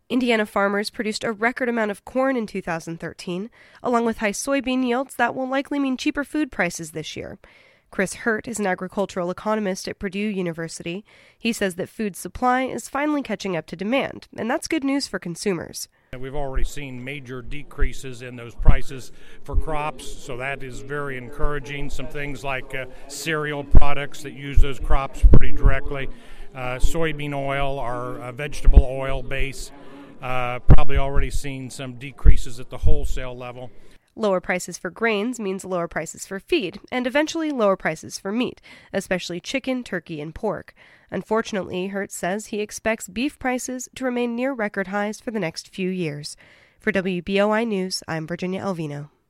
Indiana farmers produced a record amount of corn in 2013, along with high soybean yields that will likely mean cheaper food prices this year. Chris Hurt is an agricultural economist at Purdue University. He says that food supply is finally catching up to demand, and that's good news for consumers. We've already seen major decreases in those prices for crops, so that is very encouraging. Some things like cereal products that use those crops pretty directly. Soybean oil, our vegetable oil base, probably already seen some decreases at the wholesale level. Lower prices for grains means lower prices for feed, and eventually lower prices for meat, especially chicken, turkey, and pork. Unfortunately, Hertz says he expects beef prices to remain near record highs for the next few years. For WBOI News, I'm Virginia Alvino.